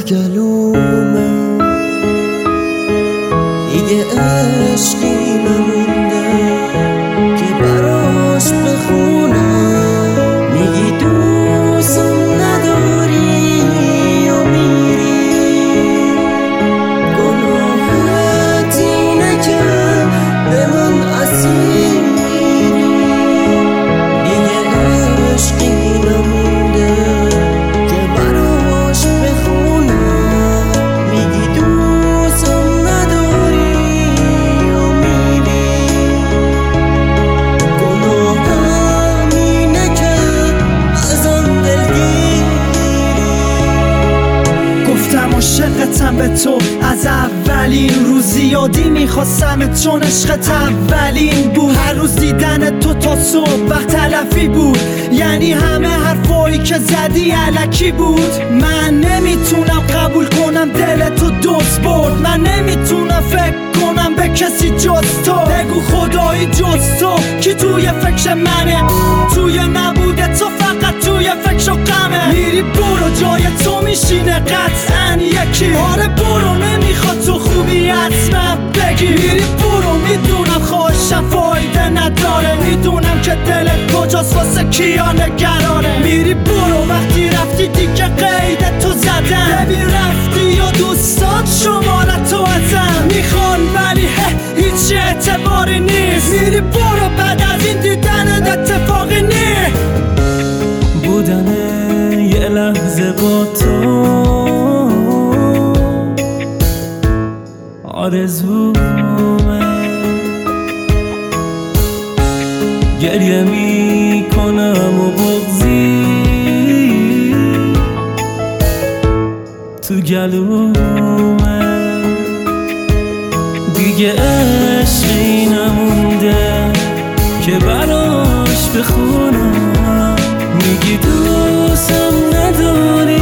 گلومه، دیگه عشقی نمونده که براش بخونم. میگی دوستم نداری و میری، گناهت اینه که به من اسیر میری. دیگه عشقی نمونده که براش بخونم. میگی دوستم نداری و میری، گناهم اینه که ازم دلگیری. گفتم عاشقتم به تو از اولین روز، یادی میخواستم چون عشقت اولین بود. هر روز دیدن تو تا صبح وقت تلفی بود، یعنی همه حرفایی که زدی الکی بود. من نمیتونم قبول کنم دل تو دوست برد، من نمیتونم فکر کنم به کسی جز تو. بگو خدایی جز تو کی توی فکر منه، توی نبوده تو فقط توی فکر و غمه. میری برو جای تو میشینه قطعا یکی، آره برو نمیخواد تو خوبی حتما بگی. میری برو میدونم خوشم فایده نداره، میدونم که دلت کجاست واسه کیا نگرانه. میری برو وقتی رفتی دیگه قید تو زدن، ببین رفتی یا دوستات شمارت تو ازم میخوان ولی هیچ اعتباری نیست. میری برو بعد از این دیدن اتفاقی نیست. بودن یه لحظه با تو آرزومه، گریه میکنم و بغضی تو گلومه. دیگه عشقی نمونده که براش بخونم. میگی دوستم نداری